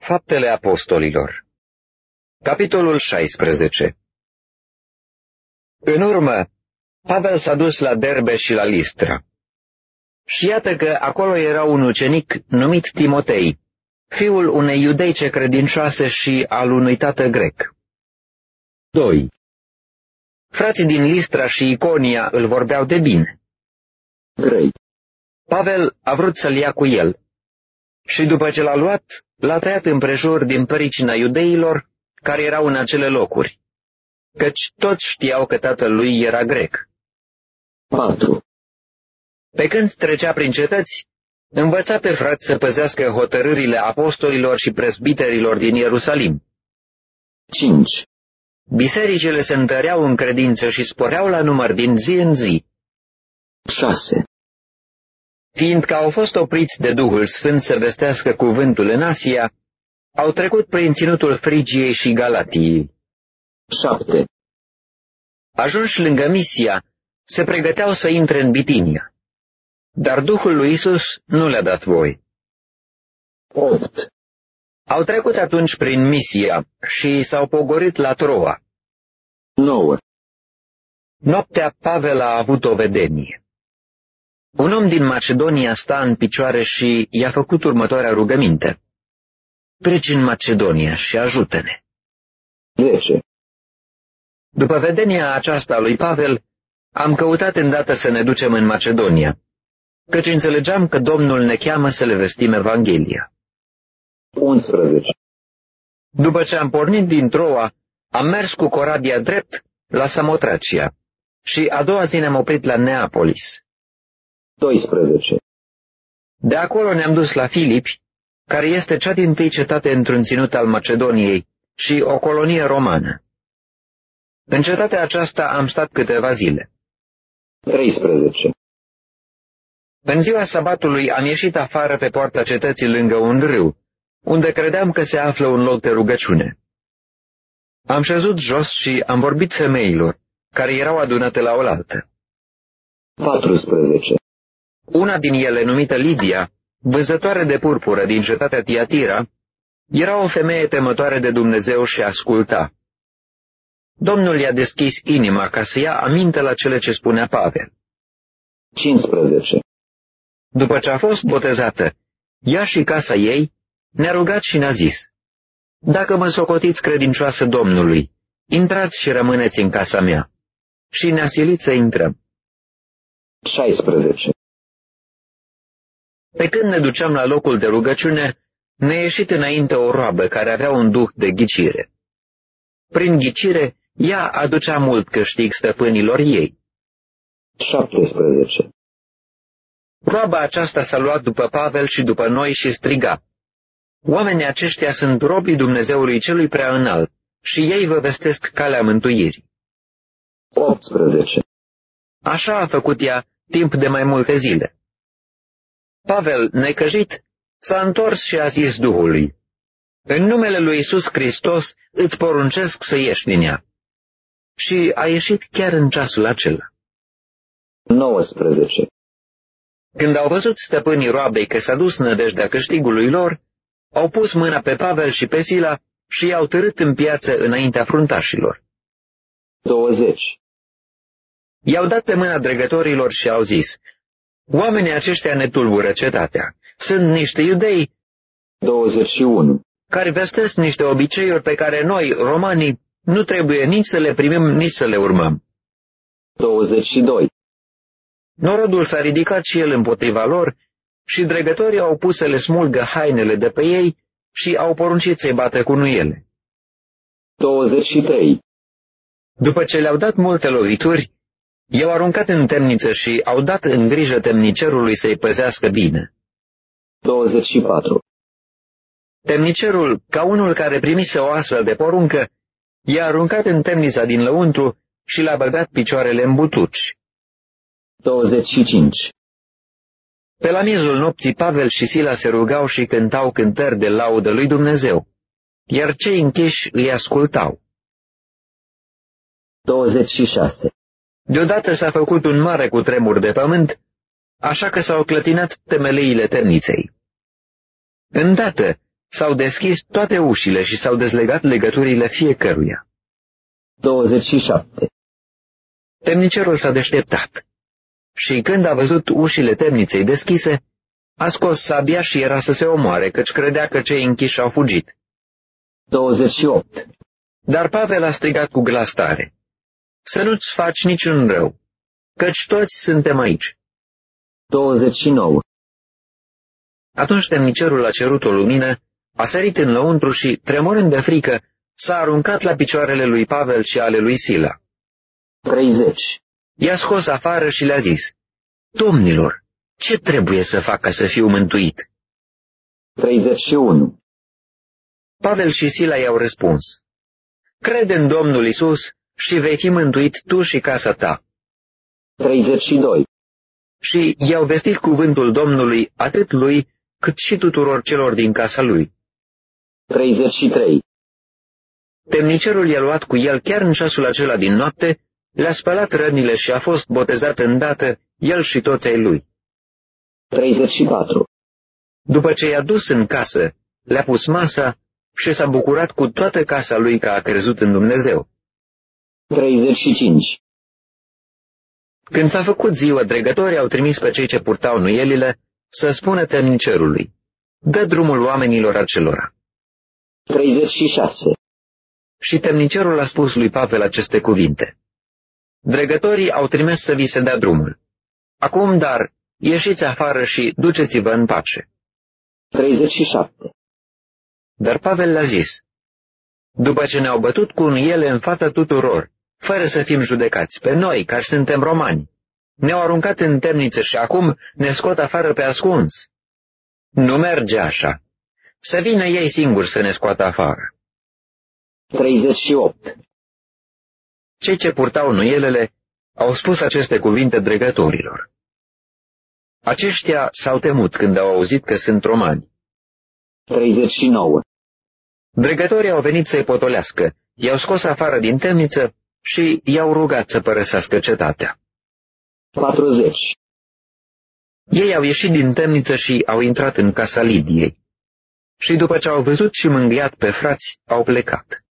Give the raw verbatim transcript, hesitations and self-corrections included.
Faptele Apostolilor. Capitolul șaisprezece. În urmă, Pavel s-a dus la Derbe și la Listra. Și iată că acolo era un ucenic numit Timotei, fiul unei iudeice credincioase și al unui tată grec. doi. Frații din Listra și Iconia îl vorbeau de bine. trei. Pavel a vrut să-l ia cu el și după ce l-a luat, l-a tăiat împrejur din pricina iudeilor care erau în acele locuri, căci toți știau că tatăl lui era grec. patru. Pe când trecea prin cetăți, învăța pe frați să păzească hotărârile apostolilor și presbiterilor din Ierusalim. cinci. Bisericile se întăreau în credință și sporeau la număr din zi în zi. șase. Fiindcă au fost opriți de Duhul Sfânt să vestească cuvântul în Asia, au trecut prin ținutul Frigiei și Galatiei. șapte. Ajunși lângă Misia, se pregăteau să intre în Bitinia, dar Duhul lui Isus nu le-a dat voie. opt. Au trecut atunci prin Misia și s-au pogorât la Troa. nouă. Noaptea Pavel a avut o vedenie. Un om din Macedonia sta în picioare și i-a făcut următoarea rugăminte: treci în Macedonia și ajută-ne. zece. După vedenia aceasta a lui Pavel, am căutat îndată să ne ducem în Macedonia, căci înțelegeam că Domnul ne cheamă să le vestim Evanghelia. unsprezece. După ce am pornit din Troa, am mers cu corabia drept la Samotracia și a doua zi ne-am oprit la Neapolis. doisprezece. De acolo ne-am dus la Filipi, care este cea dintâi cetate într-un ținut al Macedoniei și o colonie romană. În cetatea aceasta am stat câteva zile. treisprezece. În ziua sabatului am ieșit afară pe poarta cetății lângă un râu, unde credeam că se află un loc de rugăciune. Am șezut jos și am vorbit femeilor, care erau adunate la oaltă. paisprezece. Una din ele, numită Lidia, vânzătoare de purpură din cetatea Tiatira, era o femeie temătoare de Dumnezeu și asculta. Domnul i-a deschis inima ca să ia aminte la cele ce spunea Pavel. cincisprezece. După ce a fost botezată, ea și casa ei ne-a rugat și ne-a zis: dacă mă socotiți credincioasă Domnului, intrați și rămâneți în casa mea. Și ne-a silit să intrăm. șaisprezece. Pe când ne duceam la locul de rugăciune, ne-a ieșit înainte o roabă care avea un duh de ghicire. Prin ghicire, ea aducea mult câștig stăpânilor ei. șaptesprezece. Roaba aceasta s-a luat după Pavel și după noi și striga: oamenii aceștia sunt robii Dumnezeului celui prea înalt și ei vă vestesc calea mântuirii. optsprezece. Așa a făcut ea timp de mai multe zile. Pavel, necăjit, s-a întors și a zis Duhului: în numele lui Iisus Hristos îți poruncesc să ieși din ea. Și a ieșit chiar în ceasul acela. nouăsprezece. Când au văzut stăpânii roabei că s-a dus nădejdea câștigului lor, au pus mâna pe Pavel și pe Sila și i-au târât în piață înaintea fruntașilor. douăzeci. I-au dat pe mâna dregătorilor și au zis: oamenii aceștia ne tulbură cetatea. Sunt niște iudei douăzeci și unu. care vestesc niște obiceiuri pe care noi, romanii, nu trebuie nici să le primim, nici să le urmăm. douăzeci și doi. Norodul s-a ridicat și el împotriva lor și dregătorii au pus să le smulgă hainele de pe ei și au poruncit să-i bată cu nuiele. douăzeci și trei. După ce le-au dat multe lovituri, i-au aruncat în temniță și au dat în grijă temnicerului să-i păzească bine. douăzeci și patru. Temnicerul, ca unul care primise o astfel de poruncă, i-a aruncat în temnița din lăuntru și l-a băgat picioarele în butuci. douăzeci și cinci. Pe la miezul nopții, Pavel și Sila se rugau și cântau cântări de laudă lui Dumnezeu, iar cei închiși îi ascultau. douăzeci și șase. Deodată s-a făcut un mare cutremur de pământ, așa că s-au clătinat temeleile temniței. Îndată, S-au deschis toate ușile și s-au dezlegat legăturile fiecăruia. douăzeci și șapte. Temnicerul s-a deșteptat și când a văzut ușile temniței deschise, a scos sabia și era să se omoare, căci credea că cei închiși au fugit. douăzeci și opt. Dar Pavel a strigat cu glas tare: să nu-ți faci niciun rău, căci toți suntem aici. douăzeci și nouă. Atunci temnicerul a cerut o lumină, a sărit în lăuntru și, tremurând de frică, s-a aruncat la picioarele lui Pavel și ale lui Sila. treizeci. I-a scos afară și le-a zis: domnilor, ce trebuie să fac ca să fiu mântuit? treizeci și unu. Pavel și Sila i-au răspuns: crede în Domnul Isus și vei fi mântuit tu și casa ta. treizeci și doi. Și i-au vestit cuvântul Domnului atât lui, cât și tuturor celor din casa lui. treizeci și trei. Temnicerul i-a luat cu el chiar în ceasul acela din noapte, le-a spălat rănile și a fost botezat îndată, el și toți ai lui. treizeci și patru. După ce i-a dus în casă, le-a pus masa și s-a bucurat cu toată casa lui că a crezut în Dumnezeu. treizeci și cinci. Când s-a făcut ziua, dregătorii au trimis pe cei ce purtau nuielile să spună temnicerului: dă drumul oamenilor acelora. treizeci și șase. Și temnicerul a spus lui Pavel aceste cuvinte: dregătorii au trimis să vi se dea drumul. Acum, dar, ieșiți afară și duceți-vă în pace. treizeci și șapte. Dar Pavel le-a zis: după ce ne-au bătut cu nuiele în fața tuturor, fără să fim judecați, pe noi, care suntem romani, ne-au aruncat în temniță și acum ne scot afară pe ascuns. Nu merge așa. Să vină ei singuri să ne scoată afară. treizeci și opt. Cei ce purtau nuielele au spus aceste cuvinte dregătorilor. Aceștia s-au temut când au auzit că sunt romani. treizeci și nouă. Dregătorii au venit să-i potolească, i-au scos afară din temniță și i-au rugat să părăsească cetatea. patruzeci. Ei au ieșit din temniță și au intrat în casa Lidiei. Și după ce au văzut și mângâiat pe frați, au plecat.